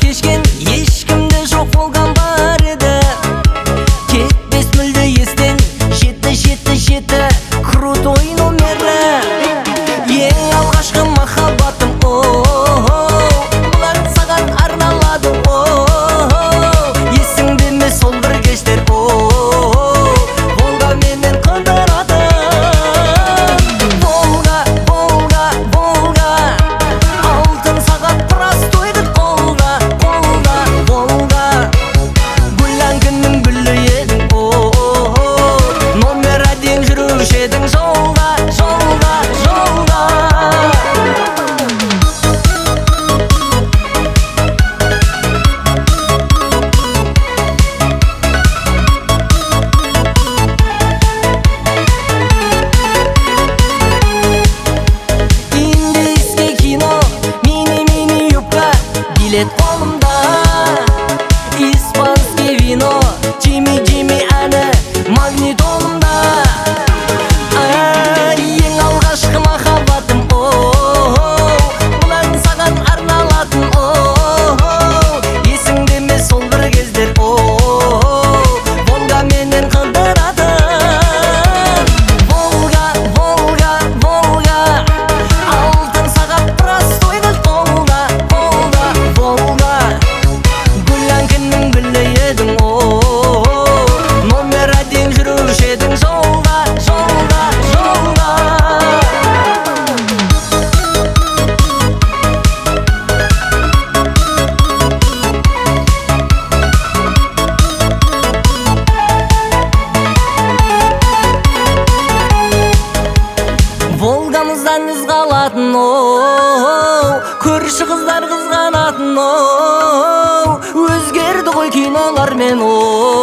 кешкен ешкімде жоқ болған бар еді. Кетпес мүлде естен жеті крутой номері. Ең алғашқы махаббатым, бұлар саған арналады. Есіңде ме сол бір кештер, Волга менен қыдырады. Волга, Волга, Волга, алтын сағат простойды қолда, Волга. Гүләңгінің гүлі едің, номер один жүруші едің жолда. Индийский кино, мини юбка, билет қолымда. Испанский вино, Джимми әні магнитолымда. Ең алғашқы махаббатым, бұлар саған арналатын. Есіңде ме сол бір кездер, Волга менен қыдырады. Волга, Волга, Волга, алтын сағат простойды қолда, Волга. Гүләңгінің гүлі едің, номер один жүруші едің жолда. Волгамыздан із қалатын, көрші қыздар қызғанатын. Өзгерді ғой кинолар мен,